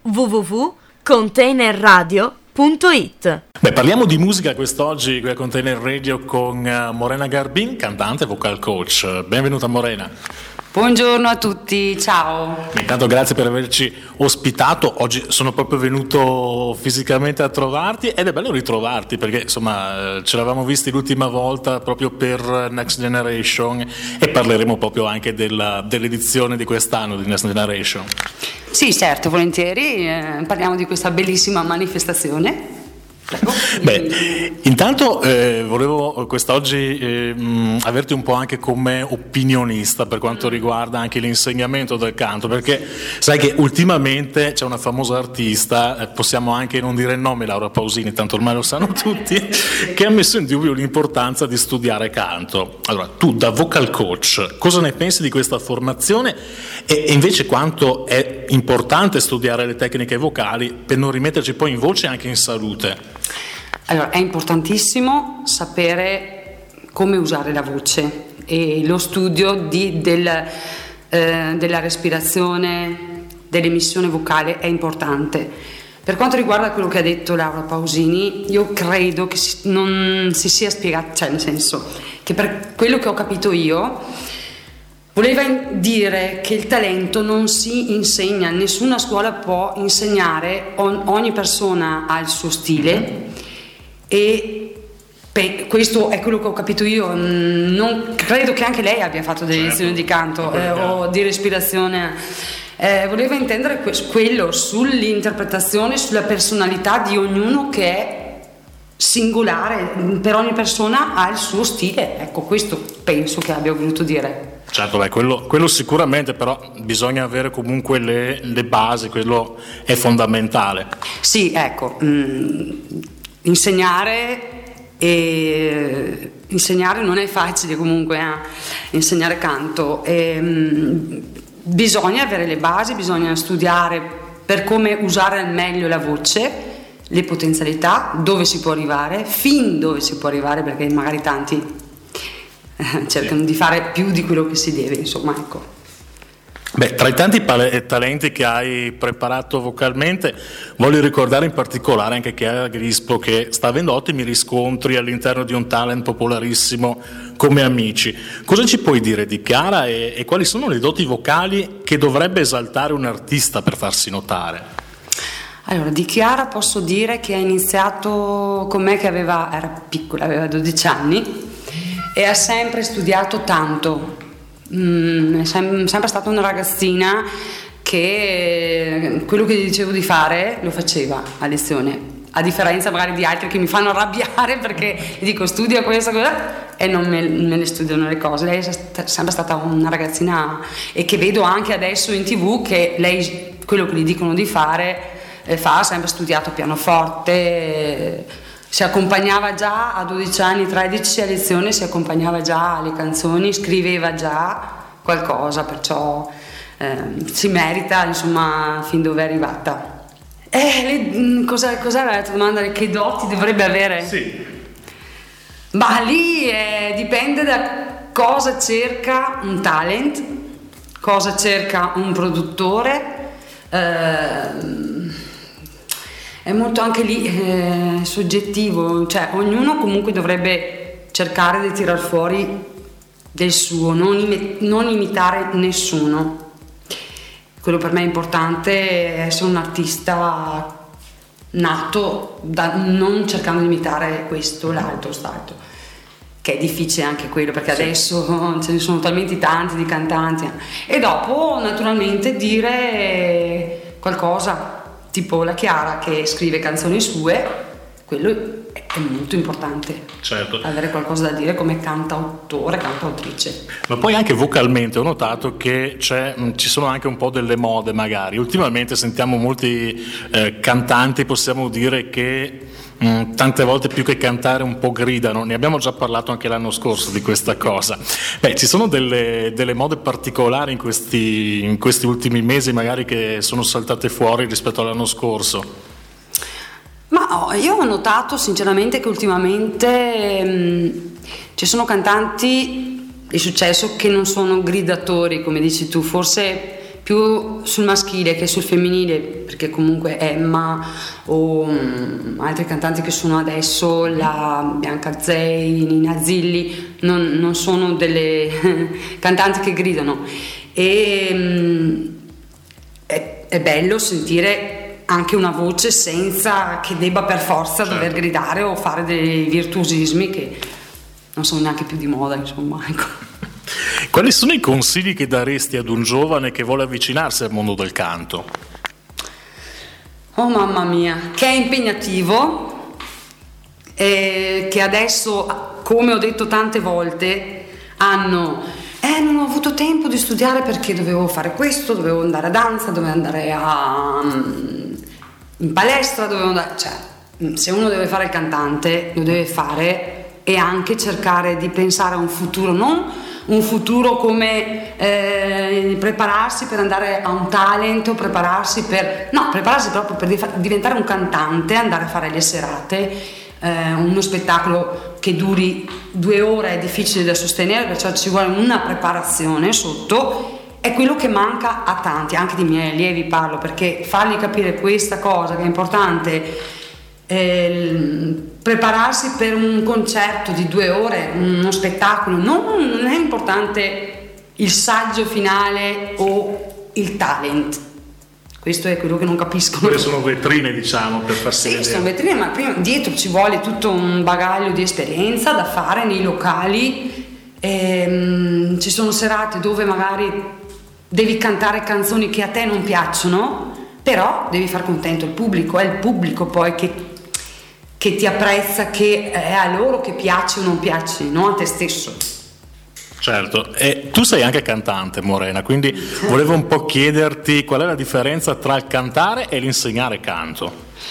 www.containerradio.it. Beh, parliamo di musica quest'oggi qui a Container Radio con Morena Garbin, cantante e vocal coach. Benvenuta Morena. Buongiorno a tutti, ciao. Intanto grazie per averci ospitato. Oggi sono proprio venuto fisicamente a trovarti ed è bello ritrovarti perché insomma ce l'avevamo visti l'ultima volta proprio per Next Generation e parleremo proprio anche dell'edizione di quest'anno di Next Generation. Sì, certo, volentieri, parliamo di questa bellissima manifestazione. Prego. Beh, intanto volevo quest'oggi averti un po' anche come opinionista per quanto riguarda anche l'insegnamento del canto, perché sai che ultimamente c'è una famosa artista, possiamo anche non dire il nome, Laura Pausini, tanto ormai lo sanno tutti, che ha messo in dubbio l'importanza di studiare canto. Allora, tu da vocal coach, cosa ne pensi di questa formazione e invece quanto è importante studiare le tecniche vocali per non rimetterci poi in voce anche in salute? Allora, è importantissimo sapere come usare la voce e lo studio della respirazione, dell'emissione vocale è importante. Per quanto riguarda quello che ha detto Laura Pausini, io credo che non si sia spiegato, cioè nel senso che per quello che ho capito io voleva dire che il talento non si insegna, nessuna scuola può insegnare, ogni persona ha il suo stile e questo è quello che ho capito io. Non credo che anche lei abbia fatto delle lezioni di canto o di respirazione. Voleva intendere quello sull'interpretazione, sulla personalità di ognuno che è singolare, per ogni persona ha il suo stile. Ecco, questo penso che abbia voluto dire. Certo, beh, quello sicuramente, però bisogna avere comunque le basi, quello è fondamentale. Sì, ecco, insegnare non è facile comunque, insegnare canto. Bisogna avere le basi, bisogna studiare per come usare al meglio la voce, le potenzialità, dove si può arrivare, fin dove si può arrivare, perché magari tanti cercano di fare più di quello che si deve, insomma, ecco. Beh, tra i tanti talenti che hai preparato vocalmente, voglio ricordare in particolare anche Chiara Grispo, che sta avendo ottimi riscontri all'interno di un talent popolarissimo come Amici. Cosa ci puoi dire di Chiara e quali sono le doti vocali che dovrebbe esaltare un artista per farsi notare? Allora, di Chiara posso dire che ha iniziato con me che era piccola, aveva 12 anni e ha sempre studiato tanto. È sempre stata una ragazzina che quello che gli dicevo di fare lo faceva a lezione, a differenza magari di altri che mi fanno arrabbiare perché gli dico studia questa cosa e non me ne studiano le cose. Lei è sempre stata una ragazzina e che vedo anche adesso in TV che lei quello che gli dicono di fare ha sempre studiato pianoforte, si accompagnava già a 12 anni, 13 a lezione, si accompagnava già alle canzoni, scriveva già qualcosa, perciò si merita insomma fin dove è arrivata. Cos'era la tua domanda? Che doti dovrebbe avere? Sì. Ma lì dipende da cosa cerca un talent, cosa cerca un produttore. È molto anche lì soggettivo, cioè ognuno comunque dovrebbe cercare di tirar fuori del suo, non imitare nessuno. Quello per me è importante, essere un artista nato non cercando di imitare questo, l'altro, che è difficile anche quello perché sì. Adesso ce ne sono talmente tanti di cantanti e dopo naturalmente dire qualcosa. Tipo la Chiara che scrive canzoni sue, quello è molto importante. Certo. Avere qualcosa da dire come cantautore, cantautrice. Ma poi anche vocalmente ho notato che ci sono anche un po' delle mode magari. Ultimamente sentiamo molti cantanti, possiamo dire che tante volte più che cantare un po' gridano. Ne abbiamo già parlato anche l'anno scorso di questa cosa. Beh, ci sono delle mode particolari in questi ultimi mesi magari che sono saltate fuori rispetto all'anno scorso. Ma io ho notato sinceramente che ultimamente ci sono cantanti di successo che non sono gridatori come dici tu, forse più sul maschile che sul femminile, perché comunque Emma o altri cantanti che sono adesso, la Bianca Zei, Nina Zilli, non sono delle cantanti che gridano, e è bello sentire anche una voce senza che debba per forza dover gridare o fare dei virtuosismi che non sono neanche più di moda, insomma, ecco. Quali sono i consigli che daresti ad un giovane che vuole avvicinarsi al mondo del canto? Oh mamma mia, che è impegnativo, che adesso, come ho detto tante volte, non ho avuto tempo di studiare perché dovevo fare questo, dovevo andare a danza, dovevo andare in palestra, dovevo andare... Cioè, se uno deve fare il cantante, lo deve fare, e anche cercare di pensare a un futuro, non un futuro come prepararsi per andare a un talent o prepararsi proprio per diventare un cantante, andare a fare le serate, uno spettacolo che duri 2 ore è difficile da sostenere, perciò ci vuole una preparazione sotto. È quello che manca a tanti, anche di miei allievi parlo, perché fargli capire questa cosa che è importante. Prepararsi per un concerto di 2 ore, uno spettacolo, non è importante il saggio finale o il talent. Questo è quello che non capiscono. Quelle sono vetrine, diciamo, per farsi vedere. Sì, sono vetrine, ma prima, dietro ci vuole tutto un bagaglio di esperienza da fare nei locali. Ci sono serate dove magari devi cantare canzoni che a te non piacciono, però devi far contento il pubblico, è il pubblico poi che ti apprezza, che è a loro che piace o non piace, non a te stesso. Certo, e tu sei anche cantante, Morena, quindi volevo un po' chiederti qual è la differenza tra il cantare e l'insegnare canto.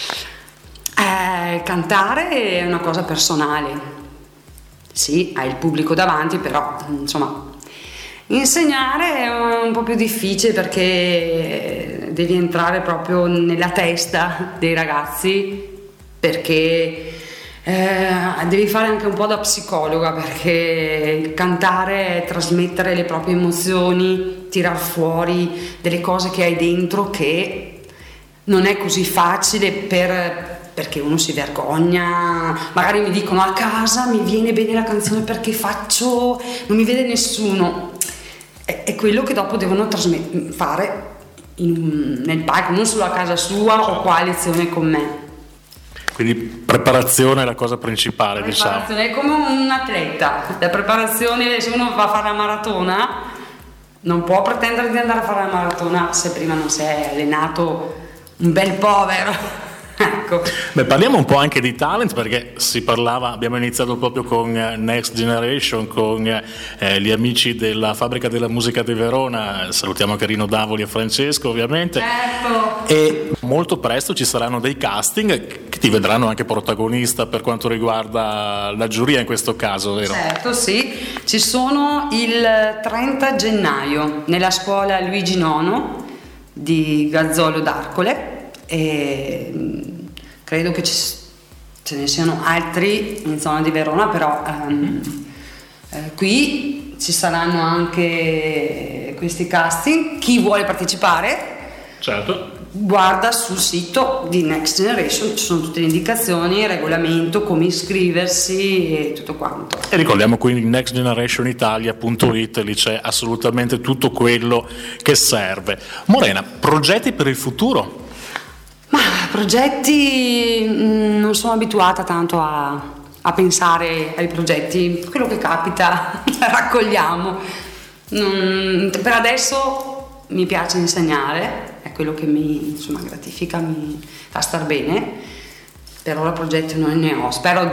Cantare è una cosa personale, sì, hai il pubblico davanti, però insomma insegnare è un po' più difficile perché devi entrare proprio nella testa dei ragazzi, perché devi fare anche un po' da psicologa, perché cantare è trasmettere le proprie emozioni, tirar fuori delle cose che hai dentro, che non è così facile perché uno si vergogna. Magari mi dicono a casa mi viene bene la canzone perché non mi vede nessuno. È quello che dopo devono fare nel palco, non solo a casa sua o qua a lezione con me. Quindi preparazione è la cosa principale, diciamo. È come un atleta. La preparazione, se uno va a fare la maratona, non può pretendere di andare a fare la maratona se prima non si è allenato un bel povero. Ecco. Beh, parliamo un po' anche di talent, perché abbiamo iniziato proprio con Next Generation, con gli amici della Fabbrica della Musica di Verona, salutiamo anche Rino Davoli e Francesco ovviamente. Certo. E molto presto ci saranno dei casting che ti vedranno anche protagonista per quanto riguarda la giuria in questo caso, vero? Certo, sì, ci sono il 30 gennaio nella scuola Luigi Nono di Gazzolo d'Arcole, e credo che ce ne siano altri in zona di Verona, però qui ci saranno anche questi casting. Chi vuole partecipare, certo, guarda sul sito di Next Generation, ci sono tutte le indicazioni, il regolamento, come iscriversi e tutto quanto. E ricordiamo quindi nextgenerationitalia.it, lì c'è assolutamente tutto quello che serve. Morena, progetti per il futuro? Ma progetti, non sono abituata tanto a pensare ai progetti, quello che capita raccogliamo. Per adesso mi piace insegnare, è quello che mi gratifica, mi fa star bene. Per ora progetti non ne ho, spero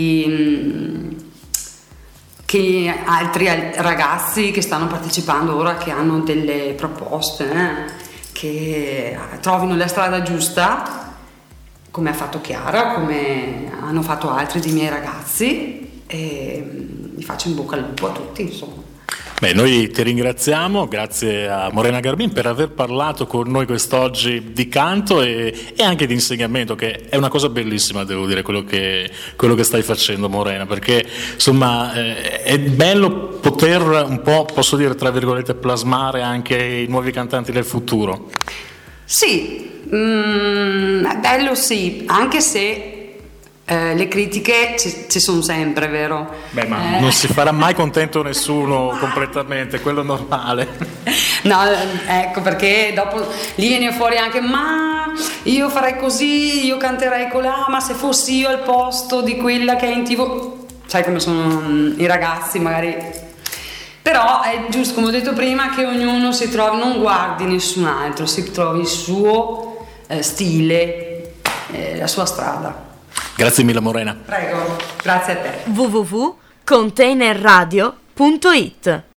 che altri ragazzi che stanno partecipando ora, che hanno delle proposte, che trovino la strada giusta, come ha fatto Chiara, come hanno fatto altri dei miei ragazzi, e vi faccio in bocca al lupo a tutti, insomma. Beh, noi ti ringraziamo, grazie a Morena Garbin per aver parlato con noi quest'oggi di canto e anche di insegnamento, che è una cosa bellissima, devo dire, quello che stai facendo, Morena, perché insomma è bello poter un po', posso dire tra virgolette, plasmare anche i nuovi cantanti del futuro. Sì, è bello sì, anche se le critiche ci sono sempre, vero? Beh, ma non si farà mai contento nessuno completamente, quello è normale. No, ecco, perché dopo lì viene fuori anche, ma io farei così, io canterei colà, ma se fossi io al posto di quella che è in TV, sai come sono i ragazzi magari. Però è giusto, come ho detto prima, che ognuno si trovi, non guardi nessun altro, si trovi il suo stile, la sua strada. Grazie mille, Morena. Prego, grazie a te. www.containerradio.it